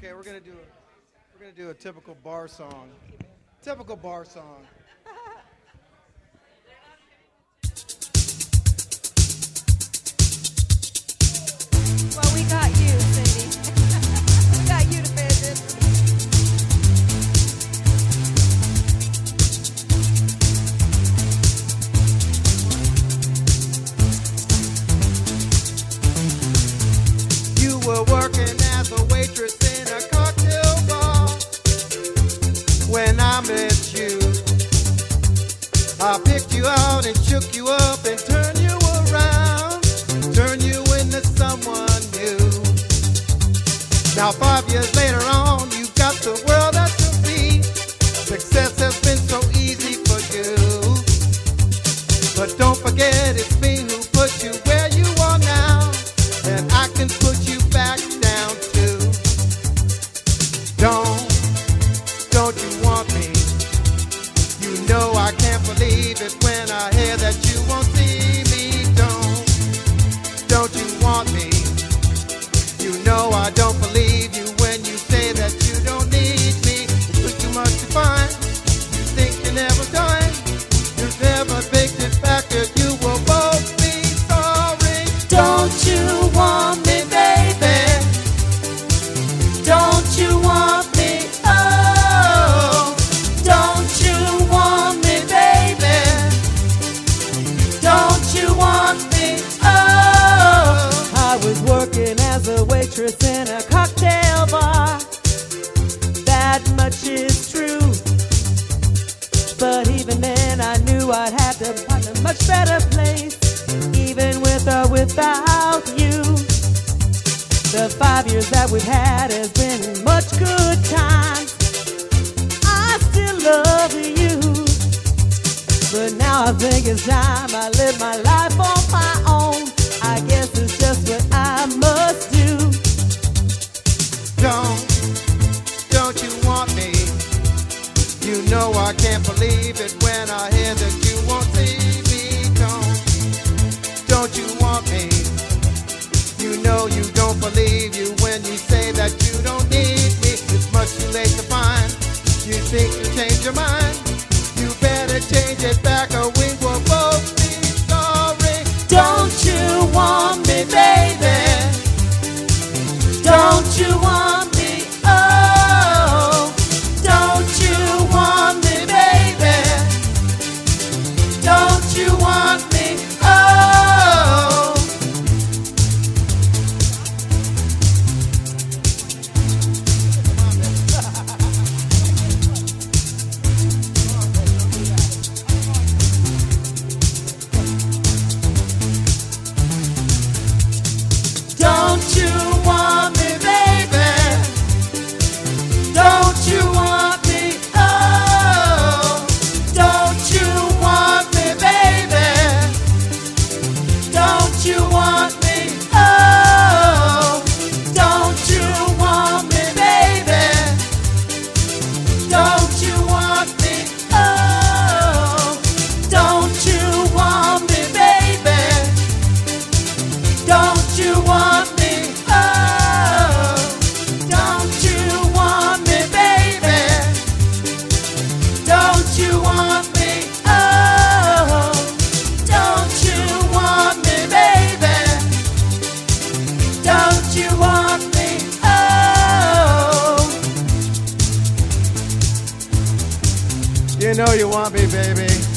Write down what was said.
Okay, we're gonna do a typical bar song. Typical bar song. Well, we got you, Cindy. We got you to pay attention. You were working as a waitress in a cocktail bar when I met you. I picked you out and shook you up and turned you around, turned you into someone new. Now 5 years later on, you've got the world at your feet. Success has been so easy for you. But don't forget it's me who put you where you are now, and I can put you back down too. Don't you want me? You know I can't believe it when I hear that you won't see me. Don't you want me? You know I don't believe you when you say that you don't need me. It took too much to find. You think you're never done. You've never baked it back that you will both be sorry. Don't you want me, baby? Don't you want me? Oh, don't you want me, baby? Don't you want me? Oh, I was working as a waitress in a cocktail bar. That much is true. But even then I knew I'd have to find a much better place, even with or without you. The 5 years that we've had has been much good times. I still love you, but now I think it's time I live my life on my own. I guess it's just what I must do. Don't you want me? You know I can't believe it when I hear that you won't see me. Don't you want me? You know you don't believe you when you say that you don't need me. It's much too late to find. You think you changed your mind? You better change it back or we will both be sorry. Don't you want me, baby? Don't you want me? Oh, don't you want me, baby? Don't you want me? Oh, don't you want me, baby? Don't you want me? Oh, don't you want me, baby? Don't you want me? Oh, don't you want me, baby? Don't you want me? Oh, don't you want me, baby? Don't you want me? Oh, don't you want me, baby? Don't you want me? Oh, don't you want me, baby? Don't you want me? Oh, You know you want me, baby.